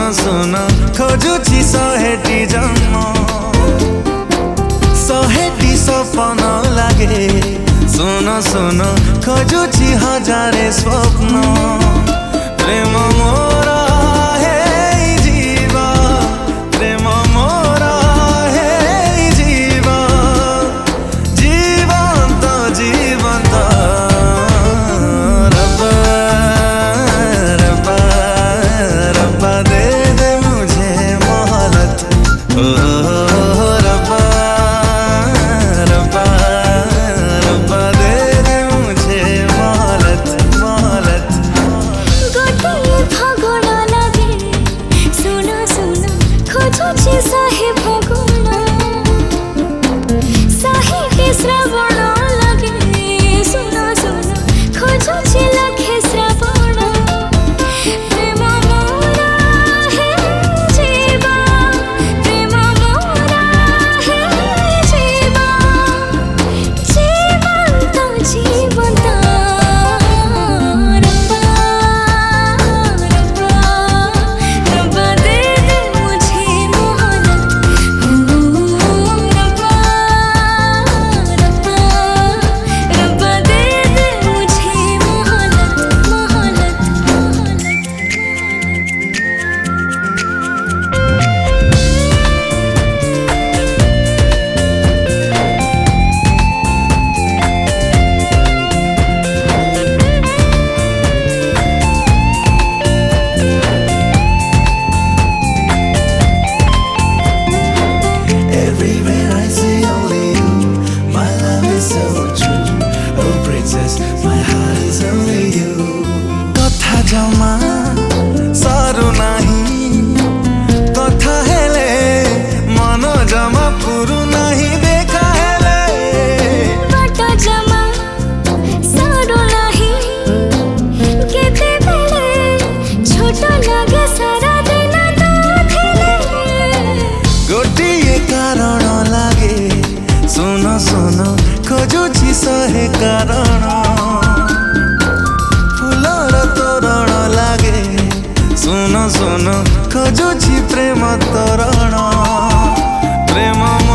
सुन खोजुची शहेटी जन्म शहेटी सपन लागे सुन खोजुची हजारे स्वप्न प्रेम मोरा हे जीवा प्रेम मोरा हे जीवा जीवंत जीवंत रब्बा रब्बा रब्बा दे दे मुझे मोहलत रब्बा रब्बा रब्बा दे दे मुझे मोहलत मोहलत गोटे फागुन लागे सुन खोजुची साहे फागुन साहे श्रावण लागे सुन खोजुची लाखे श्रावण प्रेम मोरा हे जीवा प्रेम मोरा हे जीवा जीवंत जीवंत रब्बा रब्बा दे दे मुझे मोहलत रब्बा रब्बा रब्बा दे दे मुझे मोहलत मोहलत Everywhere I see only you, my love is so true. Oh princess, my heart is only you. कथा जमा सारू नहीं कथा हेले मन जमा पुरु नहीं देखा हेले बाट जमा सारो नाही केते बेले छोट लागे सारा दिन तो थिले गोटिए कारण लागे सुन खोजुची शहे कारण फुलर तोरण लागे सुन खोजुची प्रेम तोरण प्रेम